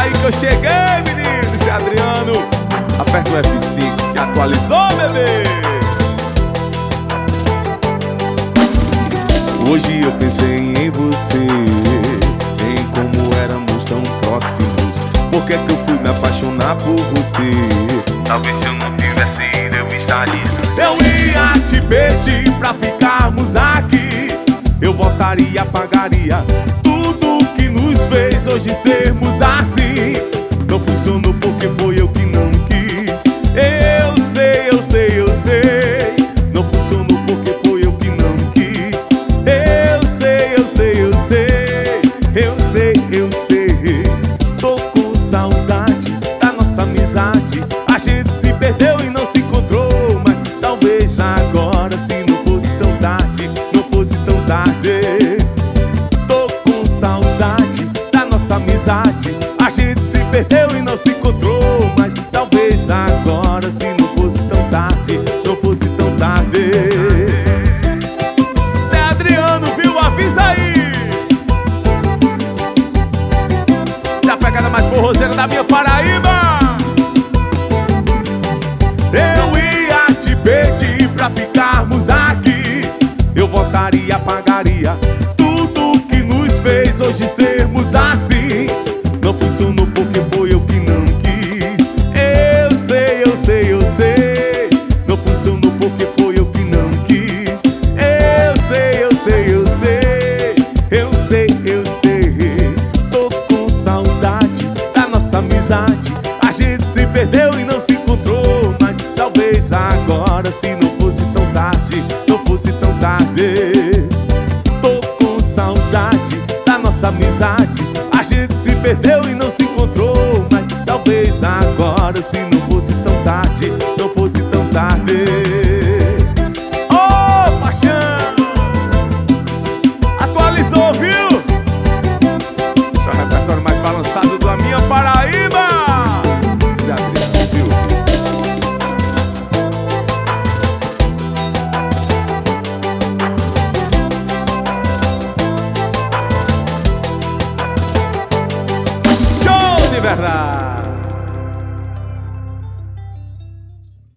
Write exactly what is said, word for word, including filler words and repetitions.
aí que eu cheguei, menino. Esse é Adriano. Aperta o F cinco que atualizou, bebê. Hoje eu pensei em você, em como éramos tão próximos. Por que é que eu fui me apaixonar por você? Talvez se eu não tivesse ido eu estaria. Eu ia te pedir pra ficarmos aqui. Eu voltaria, pagaria tudo que nos fez hoje sermos assim. Não funcionou porque foi eu que não quis. Eu sei, eu sei, eu sei. Não funcionou porque foi eu que não quis. Eu sei, eu sei, eu sei. Eu sei, eu sei. Tô com saudade da nossa amizade. A gente se perdeu e não se encontrou, mas talvez agora, se não fosse tão tarde, não fosse tão tarde. Tô com saudade da nossa amizade. A gente se perdeu e não se encontrou, mas talvez agora, se não fosse tão tarde, não fosse tão tarde. Cê é Adriano, viu? Avisa aí. Se a pegada mais forrozeira da minha Paraíba. Eu ia te pedir pra ficarmos aqui. Eu voltaria, pagaria tudo que nos fez hoje sermos assim. Não funcionou porque foi eu que não quis. Eu sei, eu sei, eu sei. Não funcionou porque foi eu que não quis. Eu sei, eu sei, eu sei. Eu sei, eu sei. Tô com saudade da nossa amizade. A gente se perdeu e não se encontrou, mas talvez agora, se não fosse tão tarde, não fosse tão tarde. Tô com saudade da nossa amizade. A gente se perdeu e não se encontrou, mas talvez agora, se não fosse tão tarde, não fosse tão tarde. Ô, paixão! Atualizou, viu? Esse é o repertório mais balançado da minha Paraíba. Esse é Adriano, viu? Show de verdade!